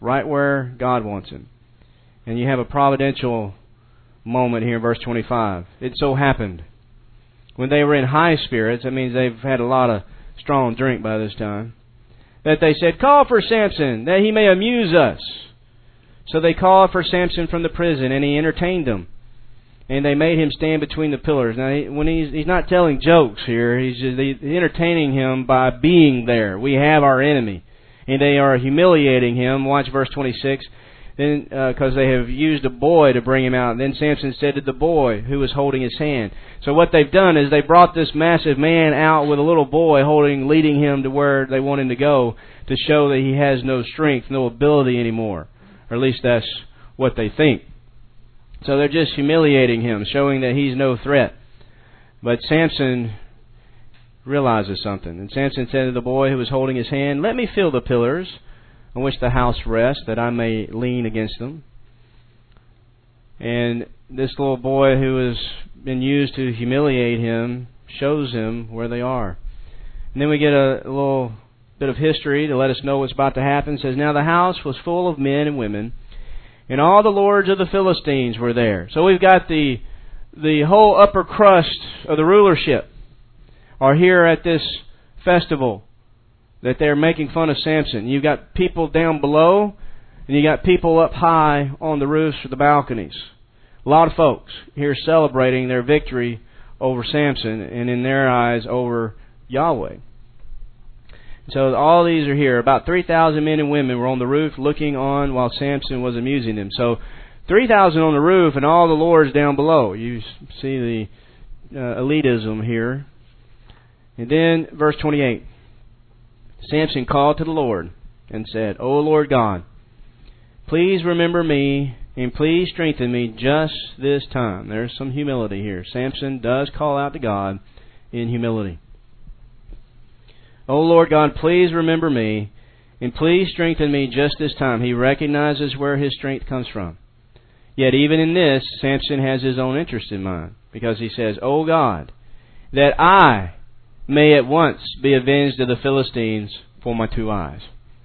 S1: right where God wants him. And you have a providential moment here in verse 25. It so happened. When they were in high spirits, that means they've had a lot of strong drink by this time, that they said, "Call for Samson, that he may amuse us." So they called for Samson from the prison, and he entertained them. And they made him stand between the pillars. Now, when he's not telling jokes here, he's entertaining him by being there. We have our enemy, and they are humiliating him. Watch verse 26. Then, because they have used a boy to bring him out. And then Samson said to the boy who was holding his hand. So what they've done is they brought this massive man out with a little boy leading him to where they want him to go, to show that he has no strength, no ability anymore. Or at least that's what they think. So they're just humiliating him, showing that he's no threat. But Samson realizes something. And Samson said to the boy who was holding his hand, "Let me feel the pillars on which the house rests, that I may lean against them." And this little boy who has been used to humiliate him shows him where they are. And then we get a little bit of history to let us know what's about to happen. It says, "Now the house was full of men and women, and all the lords of the Philistines were there." So we've got the whole upper crust of the rulership are here at this festival that they're making fun of Samson. You've got people down below, and you got people up high on the roofs or the balconies. A lot of folks here celebrating their victory over Samson, and in their eyes over Yahweh. So all these are here. About 3,000 men and women were on the roof looking on while Samson was amusing them. So 3,000 on the roof and all the lords down below. You see the elitism here. And then verse 28. Samson called to the Lord and said, "O Lord God, please remember me and please strengthen me just this time." There's some humility here. Samson does call out to God in humility. "O Lord God, please remember me and please strengthen me just this time." He recognizes where his strength comes from. Yet even in this, Samson has his own interest in mind, because he says, "O God, that I may at once be avenged of the Philistines for my 2 eyes."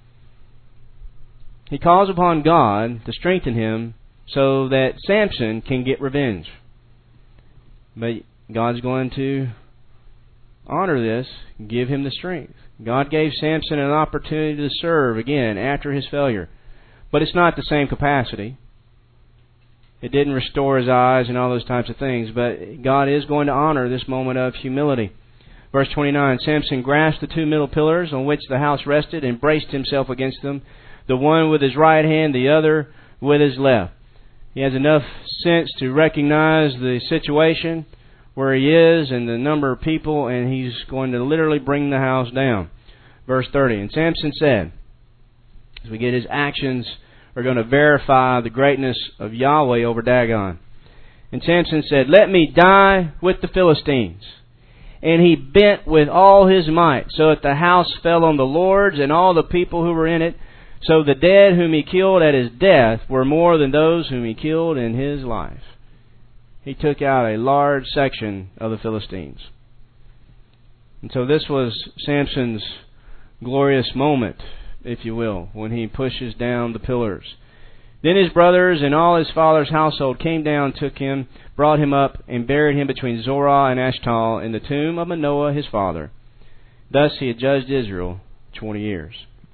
S1: He calls upon God to strengthen him so that Samson can get revenge. But God's going to honor this, give him the strength. God gave Samson an opportunity to serve again after his failure. But it's not the same capacity. It didn't restore his eyes and all those types of things. But God is going to honor this moment of humility. Verse 29, Samson grasped the 2 middle pillars on which the house rested and braced himself against them, the one with his right hand, the other with his left. He has enough sense to recognize the situation where he is and the number of people, and he's going to literally bring the house down. Verse 30, and Samson said, as we get his actions are going to verify the greatness of Yahweh over Dagon. And Samson said, "Let me die with the Philistines." And he bent with all his might, so that the house fell on the lords and all the people who were in it. So the dead whom he killed at his death were more than those whom he killed in his life. He took out a large section of the Philistines. And so this was Samson's glorious moment, if you will, when he pushes down the pillars. Then his brothers and all his father's household came down, took him, brought him up, and buried him between Zorah and Ashtal in the tomb of Manoah his father. Thus he had judged Israel 20 years.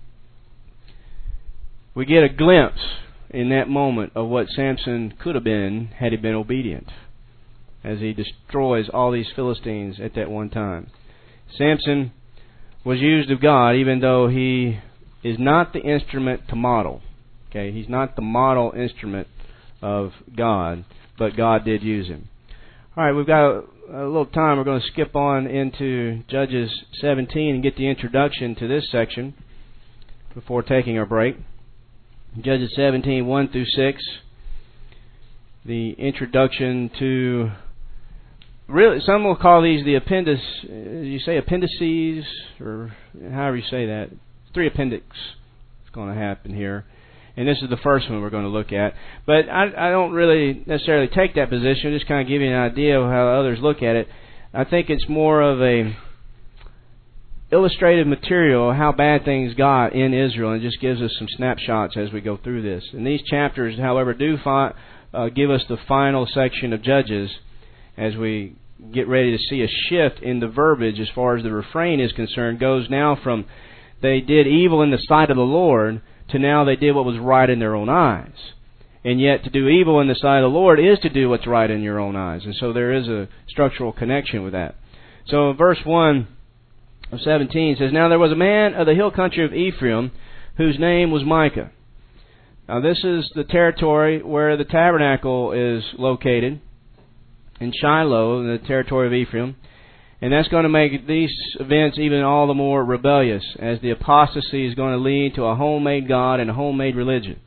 S1: We get a glimpse in that moment of what Samson could have been had he been obedient, as he destroys all these Philistines at that one time. Samson was used of God, even though he is not the instrument to model. Okay, he's not the model instrument of God, but God did use him. All right, we've got a little time. We're going to skip on into Judges 17 and get the introduction to this section before taking our break. Judges 17, 1 through 6. The introduction to, really, some will call these the appendices, or however you say that. 3 appendix is going to happen here. And this is the first one we're going to look at. But I don't really necessarily take that position. Just kind of give you an idea of how others look at it. I think it's more of illustrative material how bad things got in Israel, and just gives us some snapshots as we go through this. And these chapters, however, do give us the final section of Judges as we get ready to see a shift in the verbiage as far as the refrain is concerned. Goes now from they did evil in the sight of the Lord to now they did what was right in their own eyes. And yet to do evil in the sight of the Lord is to do what's right in your own eyes. And so there is a structural connection with that. So in verse 1 of 17 says, Now there was a man of the hill country of Ephraim whose name was Micah. Now this is the territory where the tabernacle is located, in Shiloh, in the territory of Ephraim. And that's going to make these events even all the more rebellious, as the apostasy is going to lead to a homemade God and a homemade religion.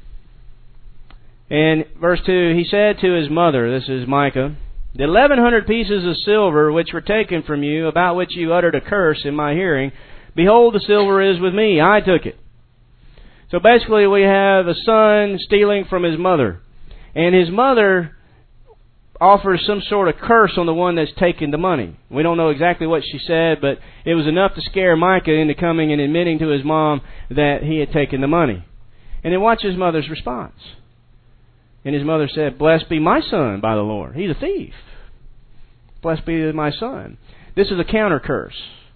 S1: And verse 2, he said to his mother, this is Micah, The 1,100 pieces of silver which were taken from you, about which you uttered a curse in my hearing, behold, the silver is with me, I took it. So basically we have a son stealing from his mother. And his mother offers some sort of curse on the one that's taken the money. We don't know exactly what she said, but it was enough to scare Micah into coming and admitting to his mom that he had taken the money. And then watch his mother's response. And his mother said, Blessed be my son by the Lord. He's a thief. Blessed be my son. This is a counter curse.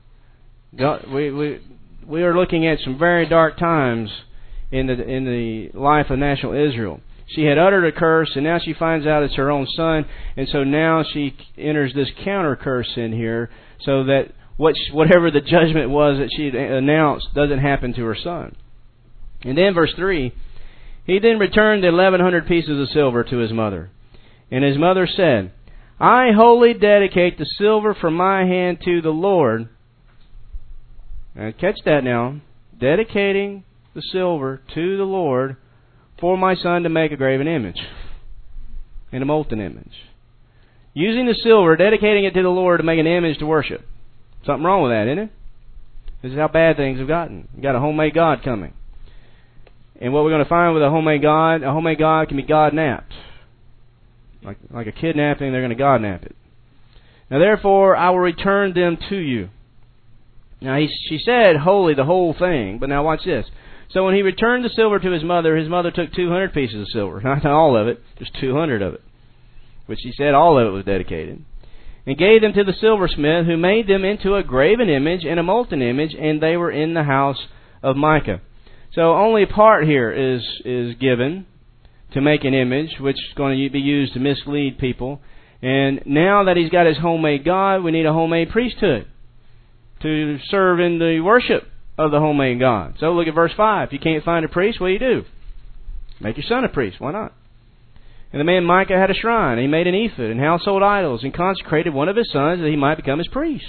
S1: We are looking at some very dark times in the life of national Israel. She had uttered a curse, and now she finds out it's her own son, and so now she enters this counter curse in here, so that whatever the judgment was that she announced doesn't happen to her son. And then verse 3, He then returned the 1,100 pieces of silver to his mother. And his mother said, I wholly dedicate the silver from my hand to the Lord. And catch that now. Dedicating the silver to the Lord for my son to make a graven image and a molten image. Using the silver, dedicating it to the Lord to make an image to worship. Something wrong with that, isn't it? This is how bad things have gotten. You've got a homemade God coming. And what we're going to find with a homemade God can be God-napped. Like a kidnapping, they're going to God-nap it. Now therefore, I will return them to you. Now she said holy the whole thing, but now watch this. So when he returned the silver to his mother took 200 pieces of silver. Not all of it, just 200 of it. Which she said all of it was dedicated. And gave them to the silversmith, who made them into a graven image and a molten image, and they were in the house of Micah. So only part here is given to make an image, which is going to be used to mislead people. And now that he's got his homemade God, we need a homemade priesthood to serve in the worship of the homemade God. So look at verse 5. If you can't find a priest, what do? Make your son a priest. Why not? And the man Micah had a shrine. He made an ephod and household idols and consecrated one of his sons that he might become his priest.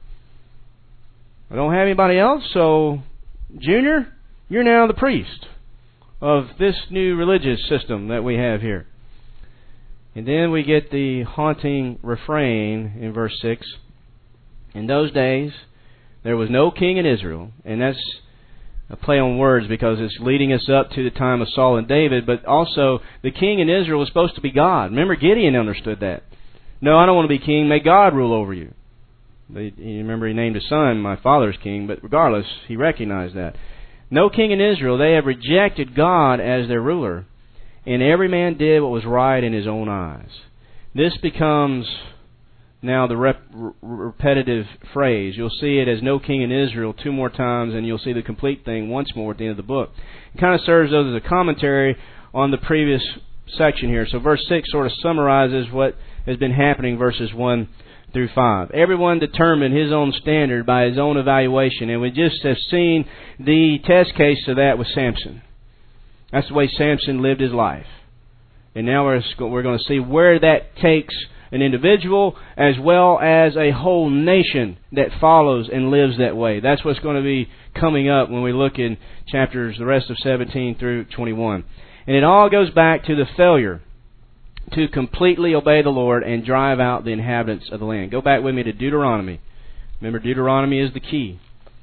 S1: I don't have anybody else, so Junior, you're now the priest of this new religious system that we have here. And then we get the haunting refrain in verse 6. In those days, there was no king in Israel. And that's a play on words because it's leading us up to the time of Saul and David. But also, the king in Israel was supposed to be God. Remember, Gideon understood that. No, I don't want to be king. May God rule over you. Remember, he named his son my father's king. But regardless, he recognized that. No king in Israel. They have rejected God as their ruler. And every man did what was right in his own eyes. This becomes now the repetitive phrase. You'll see it as no king in Israel 2 more times, and you'll see the complete thing once more at the end of the book. It kind of serves as a commentary on the previous section here. So verse 6 sort of summarizes what has been happening, verses 1 through 5. Everyone determined his own standard by his own evaluation, and we just have seen the test case of that with Samson. That's the way Samson lived his life. And now we're going to see where that takes an individual as well as a whole nation that follows and lives that way. That's what's going to be coming up when we look in chapters, the rest of 17 through 21. And it all goes back to the failure to completely obey the Lord and drive out the inhabitants of the land. Go back with me to Deuteronomy. Remember, Deuteronomy is the key.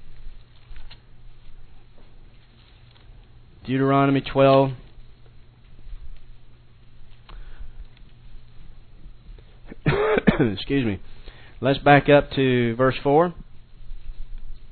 S1: Deuteronomy 12. Excuse me. Let's back up to verse 4.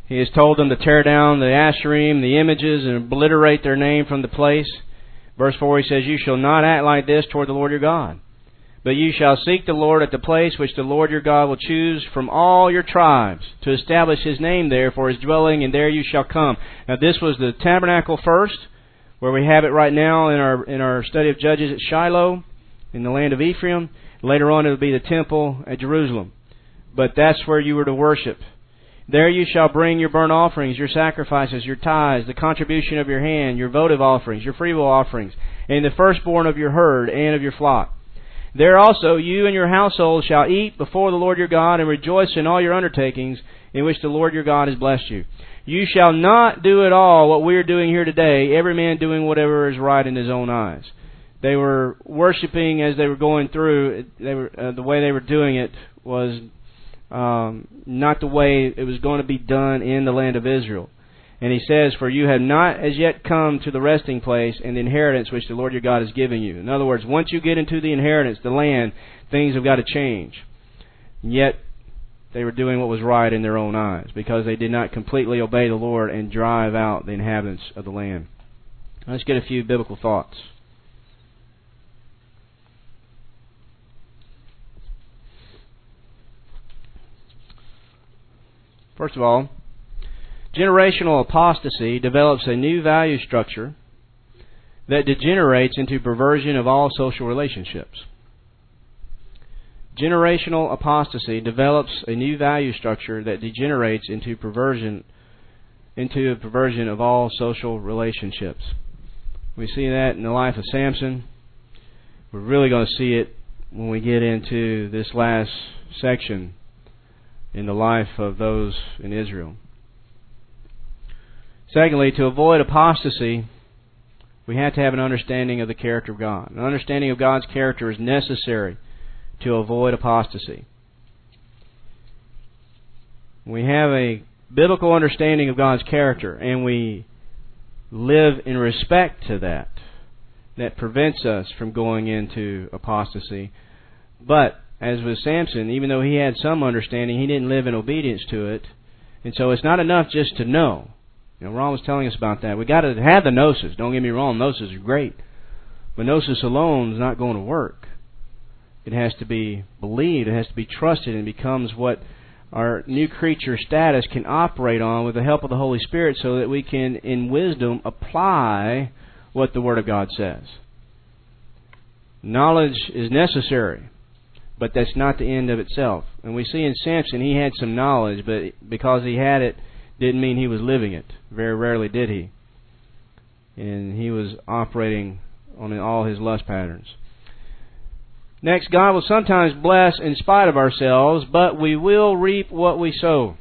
S1: He has told them to tear down the Asherim, the images, and obliterate their name from the place. Verse 4, he says, "You shall not act like this toward the Lord your God. But you shall seek the Lord at the place which the Lord your God will choose from all your tribes to establish His name there for His dwelling, and there you shall come." Now this was the tabernacle first, where we have it right now in our study of Judges at Shiloh, in the land of Ephraim. Later on it will be the temple at Jerusalem. But that's where you were to worship. "There you shall bring your burnt offerings, your sacrifices, your tithes, the contribution of your hand, your votive offerings, your freewill offerings, and the firstborn of your herd and of your flock. There also you and your household shall eat before the Lord your God, and rejoice in all your undertakings in which the Lord your God has blessed you. You shall not do at all what we are doing here today, every man doing whatever is right in his own eyes." They were worshiping as they were going through. The way they were doing it was not the way it was going to be done in the land of Israel. And he says, "For you have not as yet come to the resting place and the inheritance which the Lord your God is giving you." In other words, once you get into the inheritance, the land, things have got to change. And yet, they were doing what was right in their own eyes because they did not completely obey the Lord and drive out the inhabitants of the land. Let's get a few biblical thoughts. First of all, generational apostasy develops a new value structure that degenerates into perversion of all social relationships. Generational apostasy develops a new value structure that degenerates into a perversion of all social relationships. We see that in the life of Samson. We're really going to see it when we get into this last section in the life of those in Israel. Secondly, to avoid apostasy, we have to have an understanding of the character of God. An understanding of God's character is necessary to avoid apostasy. We have a biblical understanding of God's character, and we live in respect to that. That prevents us from going into apostasy. But, as with Samson, even though he had some understanding, he didn't live in obedience to it. And so it's not enough just to know. Ron was telling us about that. We got to have the gnosis. Don't get me wrong, gnosis is great. But gnosis alone is not going to work. It has to be believed, it has to be trusted, and becomes what our new creature status can operate on with the help of the Holy Spirit so that we can, in wisdom, apply what the Word of God says. Knowledge is necessary, but that's not the end of itself. And we see in Samson, he had some knowledge, but because he had it, didn't mean he was living it. Very rarely did he. And he was operating on all his lust patterns. Next, God will sometimes bless in spite of ourselves, but we will reap what we sow.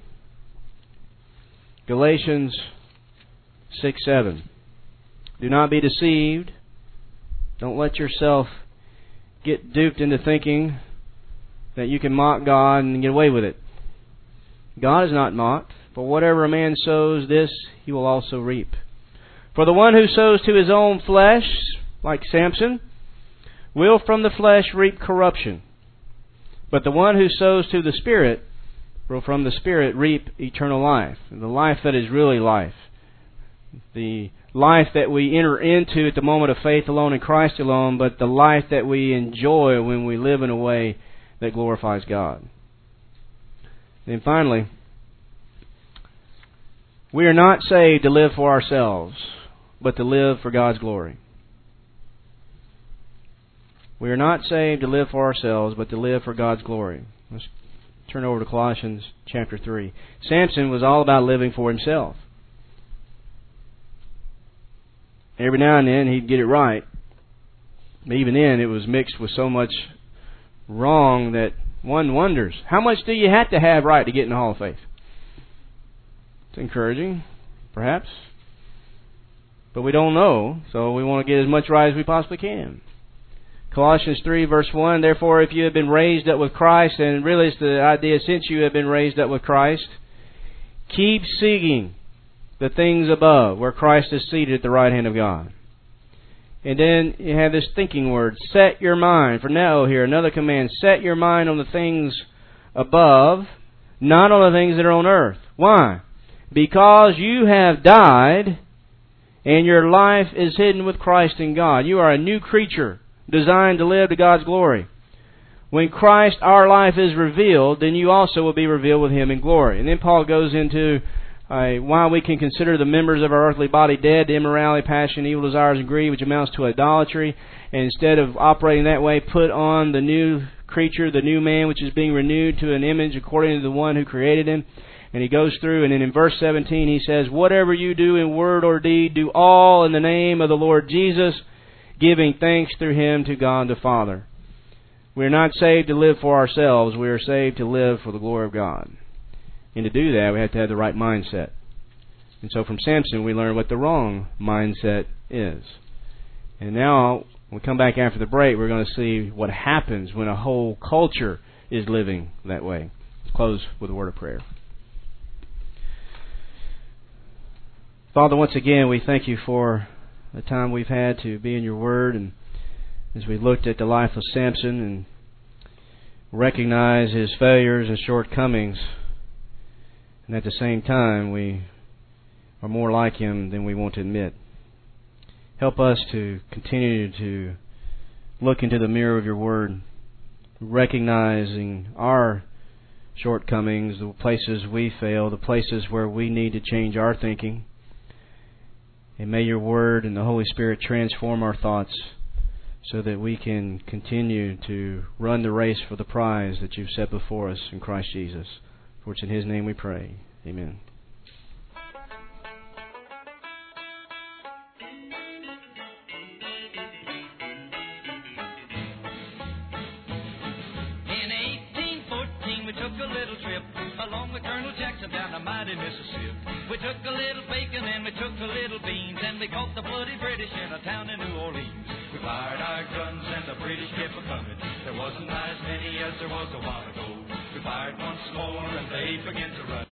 S1: Galatians 6:7. Do not be deceived. Don't let yourself get duped into thinking that you can mock God and get away with it. God is not mocked. For whatever a man sows, this he will also reap. For the one who sows to his own flesh, like Samson, will from the flesh reap corruption. But the one who sows to the Spirit will from the Spirit reap eternal life. The life that is really life. The life that we enter into at the moment of faith alone in Christ alone, but the life that we enjoy when we live in a way that glorifies God. And finally, we are not saved to live for ourselves, but to live for God's glory. We are not saved to live for ourselves, but to live for God's glory. Let's turn over to Colossians chapter 3. Samson was all about living for himself. Every now and then he'd get it right. But even then it was mixed with so much wrong that one wonders, how much do you have to have right to get in the Hall of Faith? It's encouraging, perhaps. But we don't know, so we want to get as much right as we possibly can. Colossians 3 verse 1, therefore if you have been raised up with Christ, and really it's the idea since you have been raised up with Christ, keep seeking the things above, where Christ is seated at the right hand of God. And then you have this thinking word, set your mind. For now here, another command, set your mind on the things above, not on the things that are on earth. Why? because you have died, and your life is hidden with Christ in God. You are a new creature, designed to live to God's glory. When Christ, our life, is revealed, then you also will be revealed with Him in glory. And then Paul goes into why we can consider the members of our earthly body dead to immorality, passion, evil desires, and greed, which amounts to idolatry. And instead of operating that way, put on the new creature, the new man, which is being renewed to an image according to the one who created him. And he goes through, and then in verse 17 he says, whatever you do in word or deed, do all in the name of the Lord Jesus, giving thanks through Him to God the Father. We are not saved to live for ourselves. We are saved to live for the glory of God. And to do that, we have to have the right mindset. And so from Samson, we learn what the wrong mindset is. And now, when we come back after the break, we're going to see what happens when a whole culture is living that way. Let's close with a word of prayer. Father, once again, we thank You for the time we've had to be in Your Word, and as we looked at the life of Samson and recognize his failures and shortcomings, and at the same time we are more like him than we want to admit. Help us to continue to look into the mirror of Your Word, recognizing our shortcomings, the places we fail, the places where we need to change our thinking. And may Your Word and the Holy Spirit transform our thoughts so that we can continue to run the race for the prize that You've set before us in Christ Jesus. For it's in His name we pray. Amen.
S2: Mississippi. We took a little bacon and we took a little beans, and we caught the bloody British in a town in New Orleans. We fired our guns and the British kept a-coming. There wasn't as many as there was a while ago. We fired once more and they began to run.